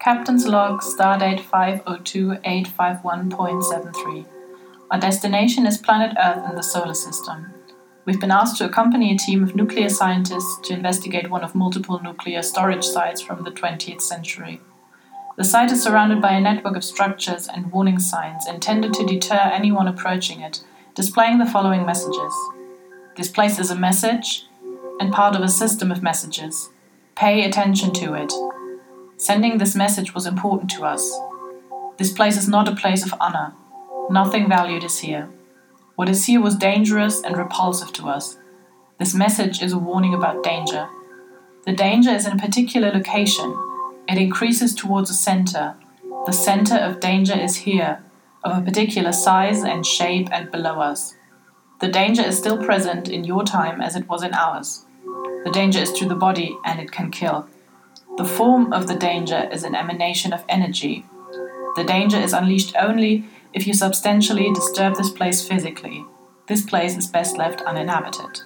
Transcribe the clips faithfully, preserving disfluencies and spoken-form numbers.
Captain's log, stardate five oh two eight five one point seven three. Our destination is planet Earth in the solar system. We've been asked to accompany a team of nuclear scientists to investigate one of multiple nuclear storage sites from the twentieth century. The site is surrounded by a network of structures and warning signs intended to deter anyone approaching it, displaying the following messages. This place is a message and part of a system of messages. Pay attention to it. Sending this message was important to us. This place is not a place of honor. Nothing valued is here. What is here was dangerous and repulsive to us. This message is a warning about danger. The danger is in a particular location. It increases towards a center. The center of danger is here, of a particular size and shape and below us. The danger is still present in your time as it was in ours. The danger is to the body and it can kill. The form of the danger is an emanation of energy. The danger is unleashed only if you substantially disturb this place physically. This place is best left uninhabited.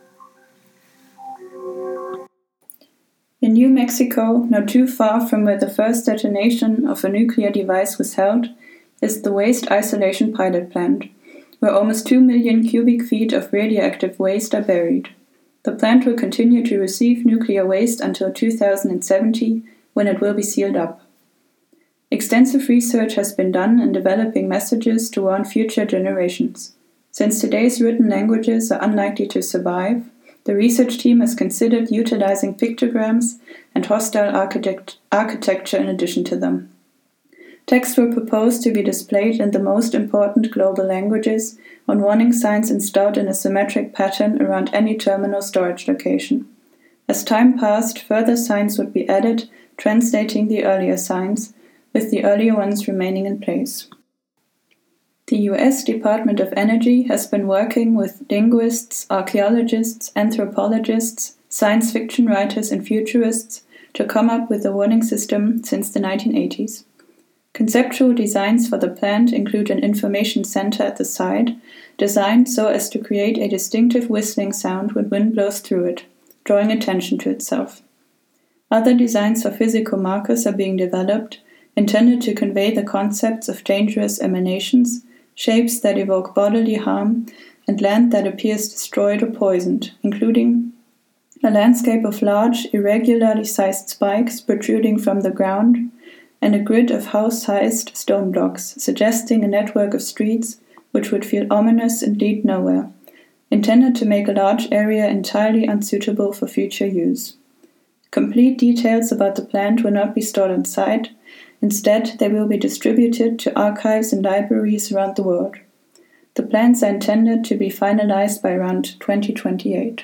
In New Mexico, not too far from where the first detonation of a nuclear device was held, is the Waste Isolation Pilot Plant, where almost two million cubic feet of radioactive waste are buried. The plant will continue to receive nuclear waste until two thousand seventy, when it will be sealed up. Extensive research has been done in developing messages to warn future generations. Since today's written languages are unlikely to survive, the research team has considered utilizing pictograms and hostile architect- architecture in addition to them. Texts were proposed to be displayed in the most important global languages on warning signs installed in a symmetric pattern around any terminal storage location. As time passed, further signs would be added, translating the earlier signs, with the earlier ones remaining in place. The U S Department of Energy has been working with linguists, archaeologists, anthropologists, science fiction writers, and futurists to come up with a warning system since the nineteen eighties. Conceptual designs for the plant include an information center at the site, designed so as to create a distinctive whistling sound when wind blows through it, drawing attention to itself. Other designs for physical markers are being developed, intended to convey the concepts of dangerous emanations, shapes that evoke bodily harm, and land that appears destroyed or poisoned, including a landscape of large, irregularly sized spikes protruding from the ground, and a grid of house-sized stone blocks, suggesting a network of streets which would feel ominous and lead nowhere, intended to make a large area entirely unsuitable for future use. Complete details about the plant will not be stored on site. Instead, they will be distributed to archives and libraries around the world. The plans are intended to be finalized by around twenty twenty-eight.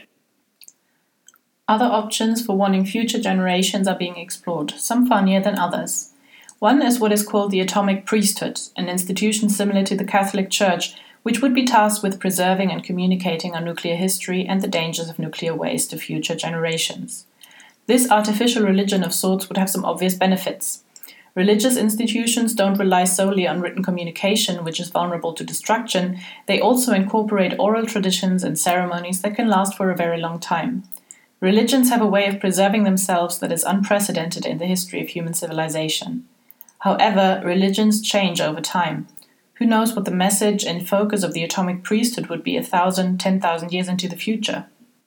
Other options for warning future generations are being explored, some funnier than others. One is what is called the atomic priesthood, an institution similar to the Catholic Church, which would be tasked with preserving and communicating our nuclear history and the dangers of nuclear waste to future generations. This artificial religion of sorts would have some obvious benefits. Religious institutions don't rely solely on written communication, which is vulnerable to destruction. They also incorporate oral traditions and ceremonies that can last for a very long time. Religions have a way of preserving themselves that is unprecedented in the history of human civilization. However, religions change over time. Who knows what the message and focus of the atomic priesthood would be a thousand, ten thousand years into the future?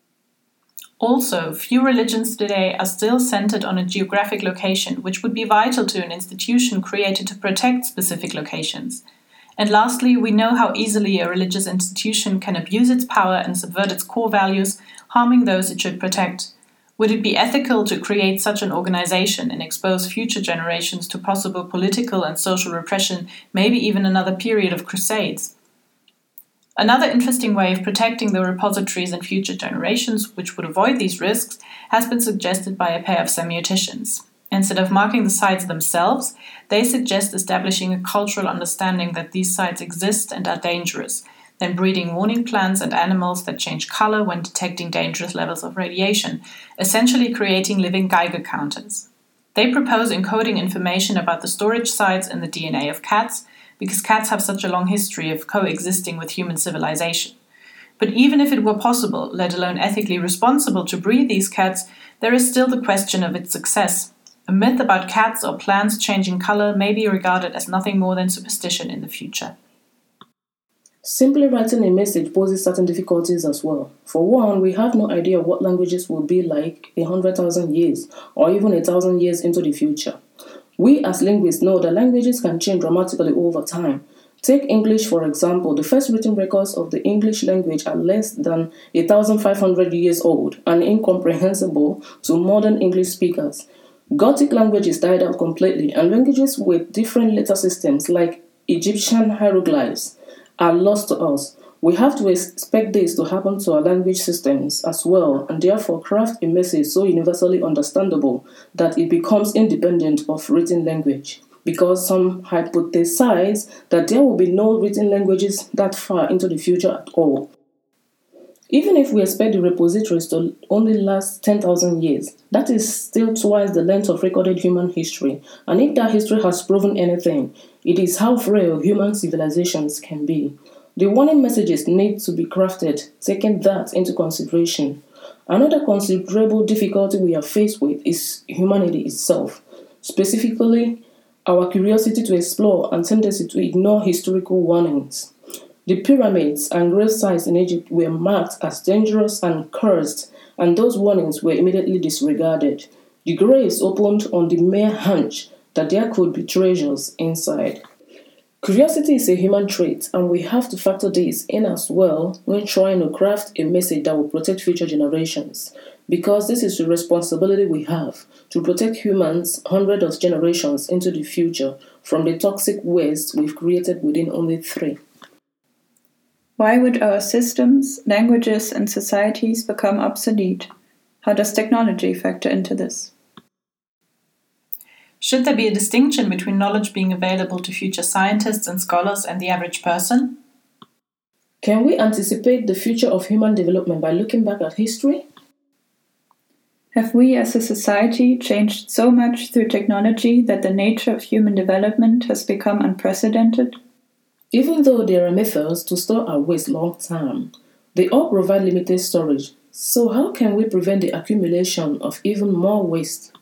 Also, few religions today are still centered on a geographic location, which would be vital to an institution created to protect specific locations. And lastly, we know how easily a religious institution can abuse its power and subvert its core values, harming those it should protect. Would it be ethical to create such an organization and expose future generations to possible political and social repression, maybe even another period of crusades? Another interesting way of protecting the repositories in future generations, which would avoid these risks, has been suggested by a pair of semioticians. Instead of marking the sites themselves, they suggest establishing a cultural understanding that these sites exist and are dangerous, then breeding warning plants and animals that change color when detecting dangerous levels of radiation, essentially creating living Geiger counters. They propose encoding information about the storage sites in the D N A of cats, because cats have such a long history of coexisting with human civilization. But even if it were possible, let alone ethically responsible, to breed these cats, there is still the question of its success. A myth about cats or plants changing color may be regarded as nothing more than superstition in the future. Simply writing a message poses certain difficulties as well. For one, we have no idea what languages will be like a hundred thousand years or even a thousand years into the future. We as linguists know that languages can change dramatically over time. Take English for example. The first written records of the English language are less than one thousand five hundred years old and incomprehensible to modern English speakers. Gothic languages died out completely, and languages with different letter systems like Egyptian hieroglyphs are lost to us. We have to expect this to happen to our language systems as well, and therefore craft a message so universally understandable that it becomes independent of written language. Because some hypothesize that there will be no written languages that far into the future at all. Even if we expect the repositories to only last ten thousand years, that is still twice the length of recorded human history. And if that history has proven anything, it is how frail human civilizations can be. The warning messages need to be crafted, taking that into consideration. Another considerable difficulty we are faced with is humanity itself, specifically our curiosity to explore and tendency to ignore historical warnings. The pyramids and grave sites in Egypt were marked as dangerous and cursed, and those warnings were immediately disregarded. The graves opened on the mere hunch that there could be treasures inside. Curiosity is a human trait, and we have to factor this in as well when trying to craft a message that will protect future generations, because this is the responsibility we have to protect humans hundreds of generations into the future from the toxic waste we've created within only three. Why would our systems, languages, and societies become obsolete? How does technology factor into this? Should there be a distinction between knowledge being available to future scientists and scholars and the average person? Can we anticipate the future of human development by looking back at history? Have we as a society changed so much through technology that the nature of human development has become unprecedented? Even though there are methods to store our waste long term, they all provide limited storage. So how can we prevent the accumulation of even more waste?